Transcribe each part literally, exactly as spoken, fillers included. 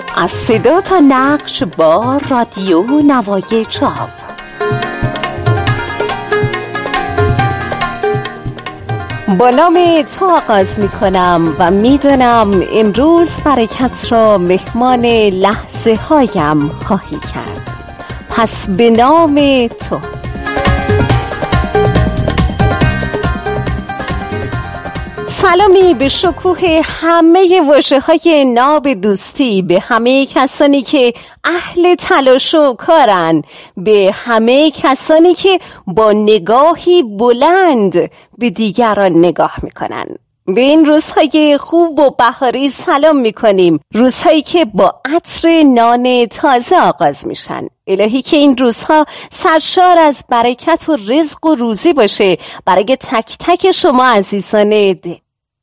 از صدا تا نقش با رادیو نوای چاپ. با نام تو آغاز می کنم و می دانم امروز برکت را مهمان لحظه هایم خواهی کرد. پس به نام تو. سلامی به شکوه همه واژه‌های ناب دوستی، به همه کسانی که اهل تلاش و کارن، به همه کسانی که با نگاهی بلند به دیگران نگاه میکنن. به این روزهای خوب و بهاری سلام میکنیم، روزهایی که با عطر نان تازه آغاز میشن. الهی که این روزها سرشار از برکت و رزق و روزی باشه برای تک تک شما عزیزان ده.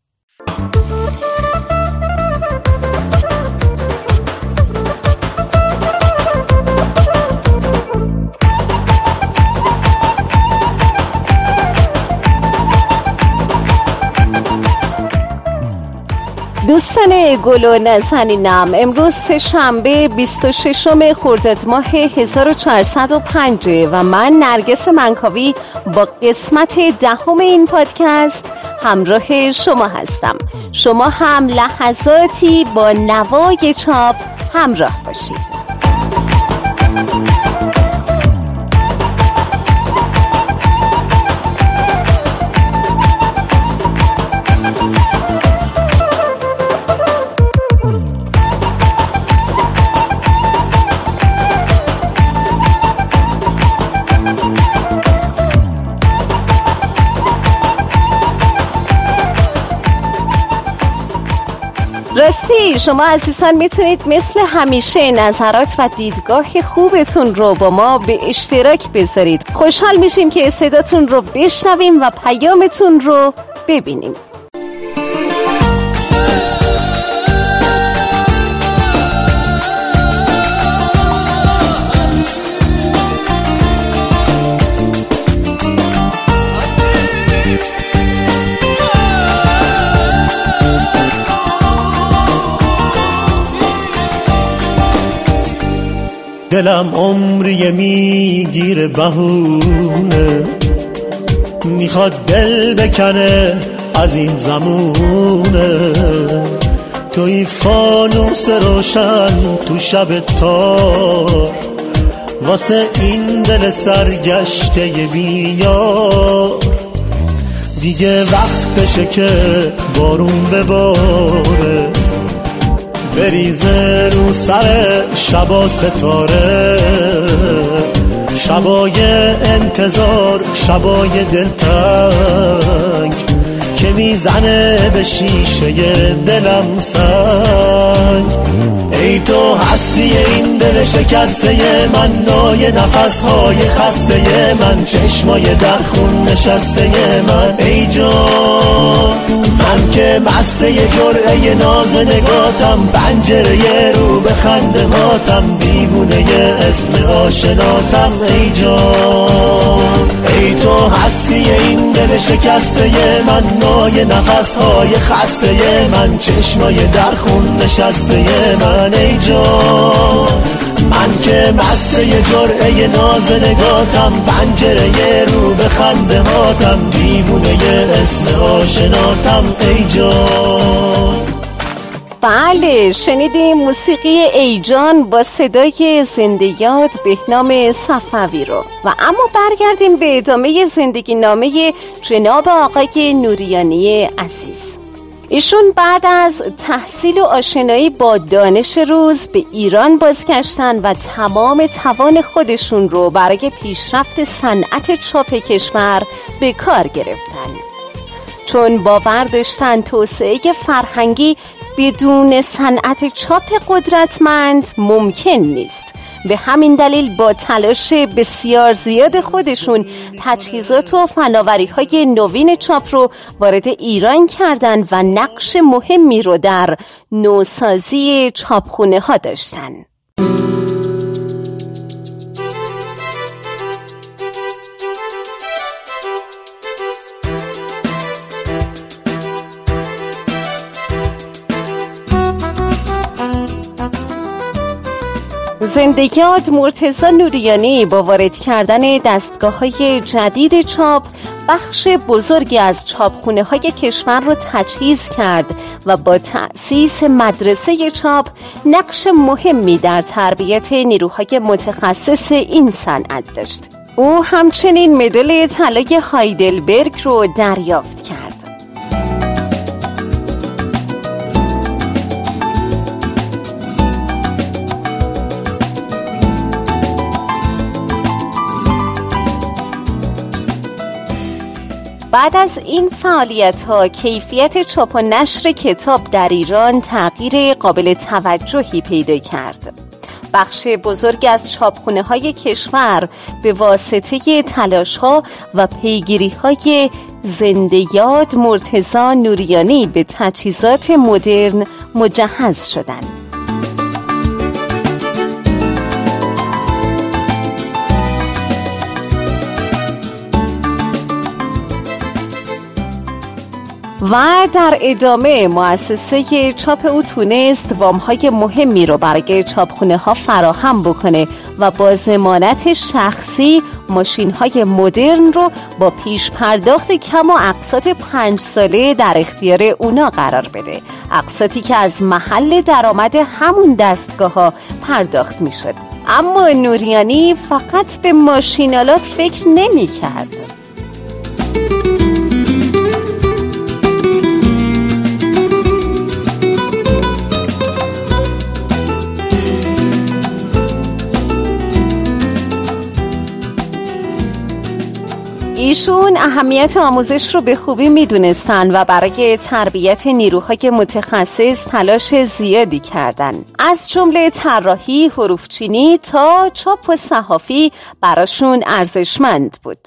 دوستان گل و نازنینم، امروز سه‌شنبه بیست و ششم خرداد ماه هزار و چهارصد و پنج و من نرگس منکاوی با قسمت دهم این پادکست همراه شما هستم. شما هم لحظاتی با نوای چاپ همراه باشید. راستی شما عزیزان میتونید مثل همیشه نظرات و دیدگاه خوبتون رو با ما به اشتراک بذارید. خوشحال میشیم که صداتون رو بشنویم و پیامتون رو ببینیم. دلم عمریه میگیره بهونه، میخواد دل بکنه از این زمونه. توی فانوس روشن تو شب تار، واسه این دل سرگشته بیار. دیگه وقتشه که بارون بباره، بریزه رو سر شبا ستاره. شبای انتظار، شبای دلتنگ که میزنه به شیشه دلم سنگ. ای تو هستی این دل شکسته من، نای نفسهای خسته من، چشمای در خون نشسته من. ای جان من که مسته جرعه ناز نگاتم، پنجره رو به خندهاتم، دیوونه اسم آشناتم. ای جان ای تو هستی این دل شکسته من، نای نفسهای خسته من، چشمای در خون نشسته من. ای جان من که مسته جرعه ناز نگاتم، پنجره رو به خنده هاتم، دیوونه اسم آشناتم. ای جان. بله، شنیدیم موسیقی ای جان با صدای زنده یاد بهنام صفوی رو. و اما برگردیم به ادامه زندگی نامه جناب آقای نوریانی عزیز. ایشون بعد از تحصیل و آشنایی با دانش روز به ایران بازگشتن و تمام توان خودشون رو برای پیشرفت صنعت چاپ کشور به کار گرفتن، چون باور داشتن توسعه فرهنگی بدون صنعت چاپ قدرتمند ممکن نیست. به همین دلیل با تلاش بسیار زیاد خودشون تجهیزات و فناوری‌های نوین چاپ رو وارد ایران کردن و نقش مهمی رو در نوسازی چاپخونه ها داشتن. زنده‌یاد مرتضی نوریانی با وارد کردن دستگاه‌های جدید چاپ بخش بزرگی از چاپخونه‌های کشور را تجهیز کرد و با تأسیس مدرسه چاپ نقش مهمی در تربیت نیروهای متخصص این صنعت داشت. او همچنین مدال طلای هایدلبرگ رو دریافت کرد. بعد از این فعالیت‌ها کیفیت چاپ و نشر کتاب در ایران تغییر قابل توجهی پیدا کرد. بخش بزرگی از چاپخانه‌های کشور به واسطه تلاش‌ها و پیگیری‌های زنده‌یاد مرتضی نوریانی به تجهیزات مدرن مجهز شدند. و در ادامه مؤسسه چاپ او تونست وام‌های مهمی رو برای چاپخونه‌ها فراهم بکنه و با ضمانت شخصی ماشین‌های مدرن رو با پیش پرداخت کم و اقساط پنج ساله در اختیار اونا قرار بده، اقساطی که از محل درآمد همون دستگاه‌ها پرداخت می‌شد. اما نوریانی فقط به ماشین‌آلات فکر نمی‌کرد. ایشون اهمیت آموزش رو به خوبی میدونستن و برای تربیت نیروهای متخصص تلاش زیادی کردن. از جمله طراحی، حروفچینی تا چاپ و صحافی براشون ارزشمند بود.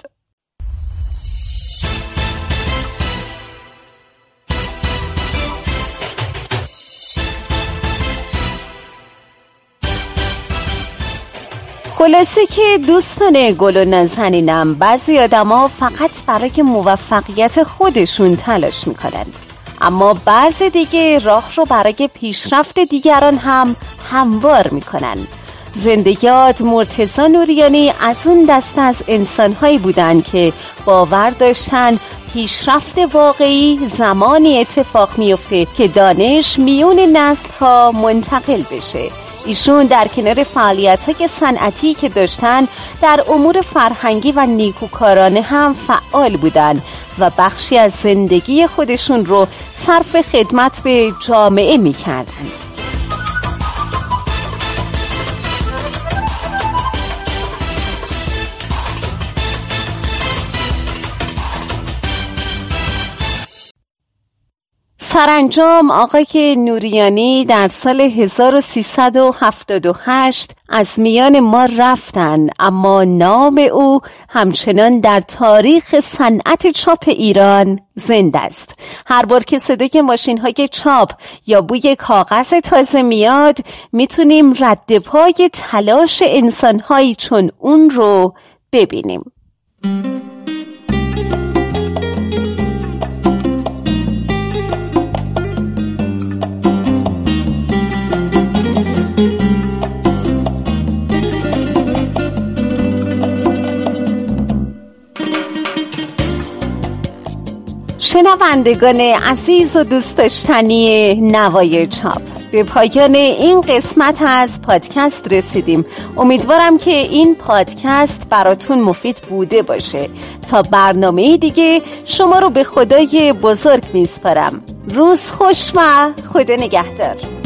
خلاصه که دوستان گل و نازنینم، بعضی آدما فقط برای موفقیت خودشون تلاش میکنن، اما بعضی دیگه راه رو برای پیشرفت دیگران هم هموار میکنن. زنده‌یاد مرتضی نوریانی از اون دسته از انسانهایی بودن که باور داشتن پیشرفت واقعی زمانی اتفاق میفته که دانش میون نسل‌ها منتقل بشه. ایشون در کنار فعالیت‌های صنعتی که داشتن در امور فرهنگی و نیکوکارانه هم فعال بودن و بخشی از زندگی خودشون رو صرف خدمت به جامعه می‌کردن. سرانجام آقای نوریانی در سال هزار و سیصد و هفتاد و هشت از میان ما رفتن، اما نام او همچنان در تاریخ صنعت چاپ ایران زنده است. هر بار که صدای ماشین‌های چاپ یا بوی کاغذ تازه میاد، میتونیم رد پای تلاش انسان‌هایی چون اون رو ببینیم. شنوندگان عزیز و دوست داشتنی نوای چاپ، به پایان این قسمت از پادکست رسیدیم. امیدوارم که این پادکست براتون مفید بوده باشه. تا برنامه دیگه شما رو به خدای بزرگ میسپارم. روز خوش و خدا نگهدار.